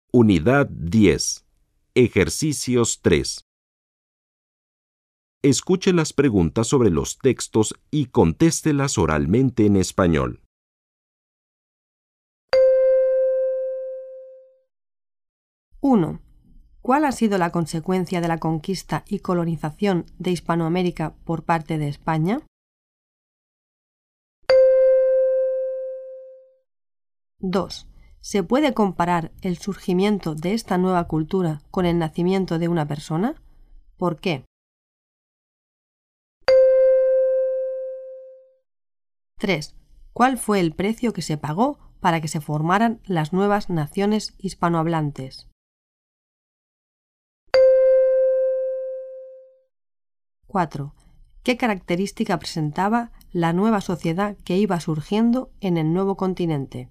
Unidad 10. Ejercicios 3. Escuche las preguntas sobre los textos y contéstelas oralmente en español. 1. ¿Cuál ha sido la consecuencia de la conquista y colonización de Hispanoamérica por parte de España? 2. ¿Se puede comparar el surgimiento de esta nueva cultura con el nacimiento de una persona? ¿Por qué? 3. ¿Cuál fue el precio que se pagó para que se formaran las nuevas naciones hispanohablantes? 4. ¿Qué característica presentaba la nueva sociedad que iba surgiendo en el nuevo continente?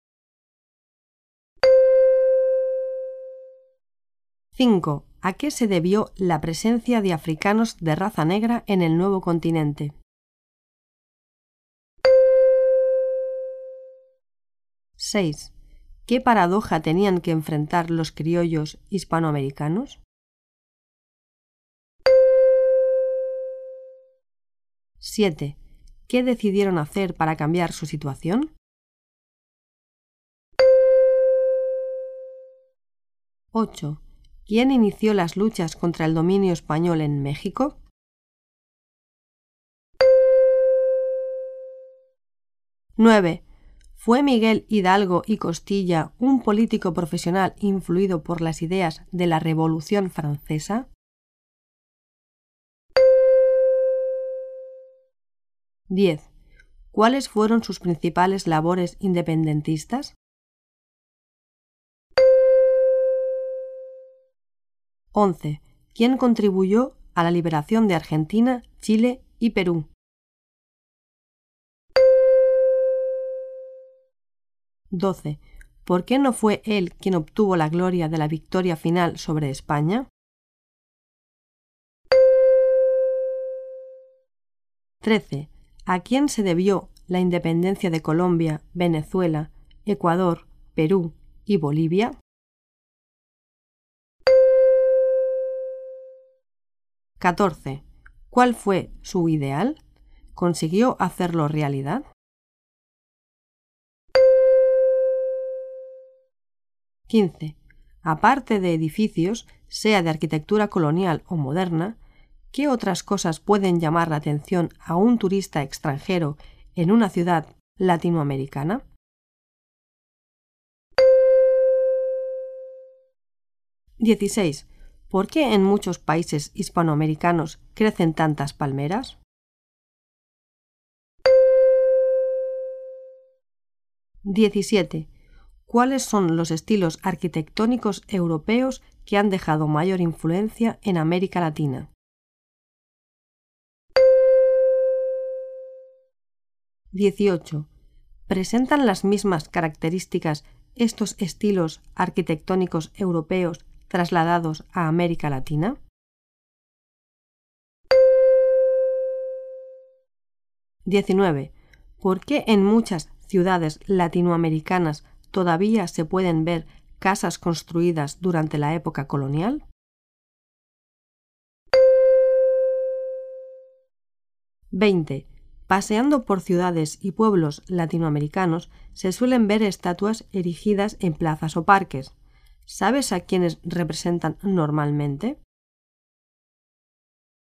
5. ¿A qué se debió la presencia de africanos de raza negra en el nuevo continente? 6. ¿Qué paradoja tenían que enfrentar los criollos hispanoamericanos? 7. ¿Qué decidieron hacer para cambiar su situación? 8. ¿Quién inició las luchas contra el dominio español en México? 9. ¿Fue Miguel Hidalgo y Costilla un político profesional influido por las ideas de la Revolución Francesa? 10. ¿Cuáles fueron sus principales labores independentistas? 11. ¿Quién contribuyó a la liberación de Argentina, Chile y Perú? 12. ¿Por qué no fue él quien obtuvo la gloria de la victoria final sobre España? 13. ¿A quién se debió la independencia de Colombia, Venezuela, Ecuador, Perú y Bolivia? 14. ¿Cuál fue su ideal? ¿Consiguió hacerlo realidad? 15. Aparte de edificios, sea de arquitectura colonial o moderna, ¿qué otras cosas pueden llamar la atención a un turista extranjero en una ciudad latinoamericana? 16. ¿Por qué en muchos países hispanoamericanos crecen tantas palmeras? 17. ¿Cuáles son los estilos arquitectónicos europeos que han dejado mayor influencia en América Latina? 18. ¿Presentan las mismas características estos estilos arquitectónicos europeos trasladados a América Latina? 19. ¿Por qué en muchas ciudades latinoamericanas todavía se pueden ver casas construidas durante la época colonial? 20. Paseando por ciudades y pueblos latinoamericanos se suelen ver estatuas erigidas en plazas o parques. ¿Sabes a quiénes representan normalmente?